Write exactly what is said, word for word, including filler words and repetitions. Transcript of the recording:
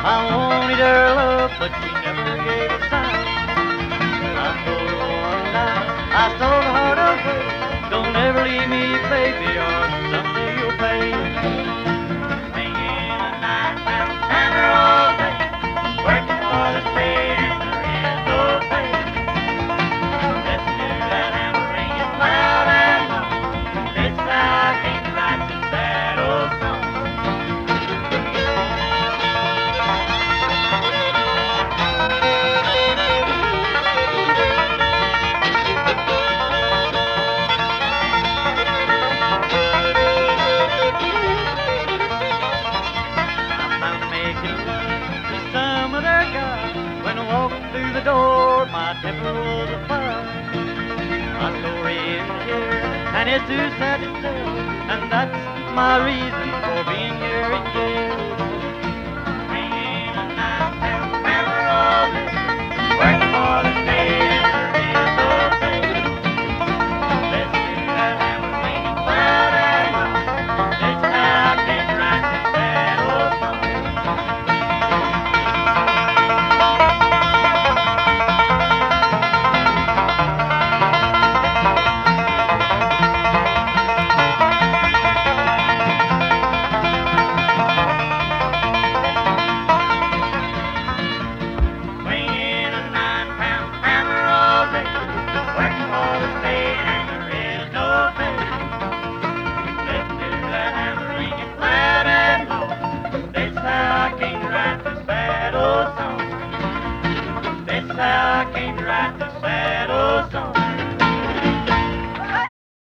I wanted her love, but she never gave a sign. I told her one night, I stole her heart away. Don't ever leave me, baby, or someday you'll pay. Singing a nine-pound hammer all day, working for the state and there is no pay. Listen to that hammer ringing loud and long. This I can't write this sad old song. When I walked through the door, my temper was afire. My story ends here, and it's too sad to tell, and that's my reason for being here in jail.